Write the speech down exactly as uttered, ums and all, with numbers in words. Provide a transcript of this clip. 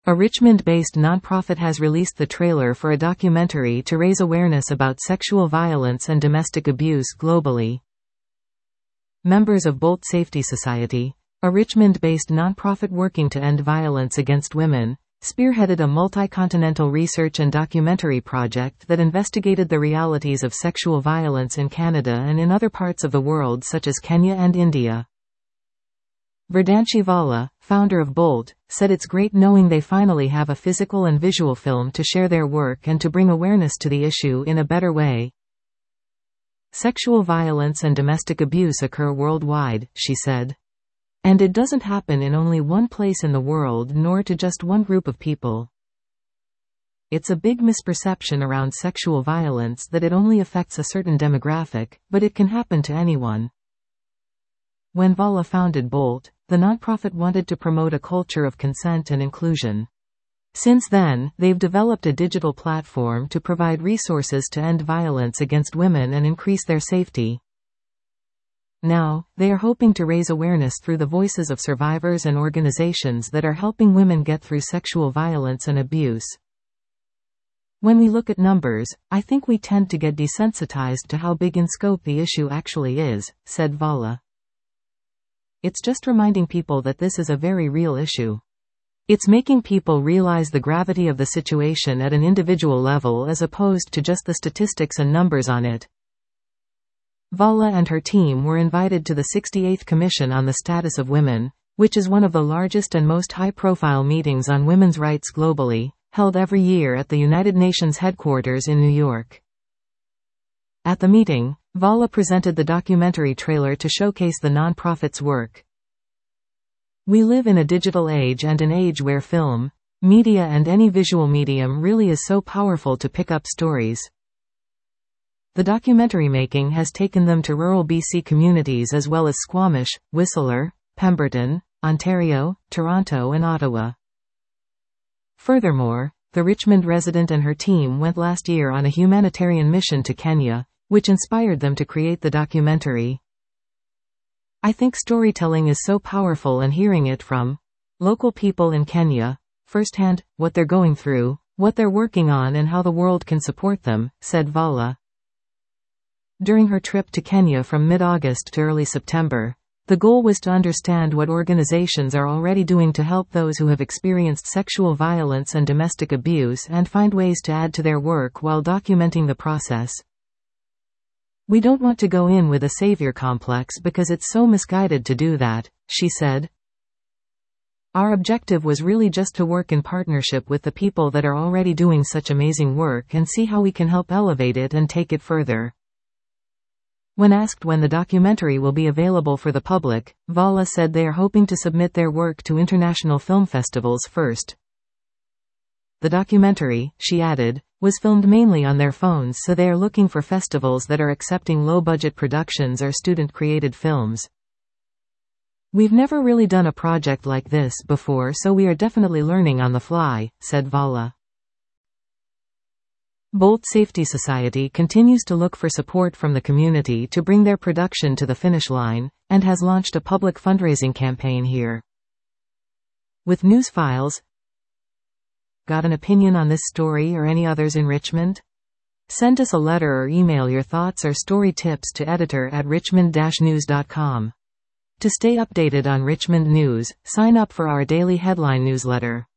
A Richmond-based nonprofit has released the trailer for a documentary to raise awareness about sexual violence and domestic abuse globally. Members of Bolt Safety Society, a Richmond-based nonprofit working to end violence against women, spearheaded a multi-continental research and documentary project that investigated the realities of sexual violence in Canada and in other parts of the world such as Kenya and India. Verdanshi Vala, founder of Bolt, said it's great knowing they finally have a physical and visual film to share their work and to bring awareness to the issue in a better way. Sexual violence and domestic abuse occur worldwide, she said. And it doesn't happen in only one place in the world nor to just one group of people. It's a big misperception around sexual violence that it only affects a certain demographic, but it can happen to anyone. When Vala founded Bolt, the nonprofit wanted to promote a culture of consent and inclusion. Since then, they've developed a digital platform to provide resources to end violence against women and increase their safety. Now, they are hoping to raise awareness through the voices of survivors and organizations that are helping women get through sexual violence and abuse. When we look at numbers, I think we tend to get desensitized to how big in scope the issue actually is, said Vala. It's just reminding people that this is a very real issue. It's making people realize the gravity of the situation at an individual level as opposed to just the statistics and numbers on it. Vala and her team were invited to the sixty-eighth Commission on the Status of Women, which is one of the largest and most high-profile meetings on women's rights globally, held every year at the United Nations headquarters in New York. At the meeting, Vala presented the documentary trailer to showcase the nonprofit's work. We live in a digital age and an age where film, media and any visual medium really is so powerful to pick up stories. The documentary making has taken them to rural B C communities as well as Squamish, Whistler, Pemberton, Ontario, Toronto and Ottawa. Furthermore, the Richmond resident and her team went last year on a humanitarian mission to Kenya, which inspired them to create the documentary. I think storytelling is so powerful, and hearing it from local people in Kenya, firsthand, what they're going through, what they're working on and how the world can support them, said Vala. During her trip to Kenya from mid-August to early September, the goal was to understand what organizations are already doing to help those who have experienced sexual violence and domestic abuse and find ways to add to their work while documenting the process. We don't want to go in with a savior complex because it's so misguided to do that, she said. Our objective was really just to work in partnership with the people that are already doing such amazing work and see how we can help elevate it and take it further. When asked when the documentary will be available for the public, Vala said they are hoping to submit their work to international film festivals first. The documentary, she added, was filmed mainly on their phones, so they are looking for festivals that are accepting low-budget productions or student-created films. We've never really done a project like this before, so we are definitely learning on the fly, said Vala. Bolt Safety Society continues to look for support from the community to bring their production to the finish line, and has launched a public fundraising campaign here. With news files. Got an opinion on this story or any others in Richmond? Send us a letter or email your thoughts or story tips to editor at richmond dash news dot com. To stay updated on Richmond news, sign up for our daily headline newsletter.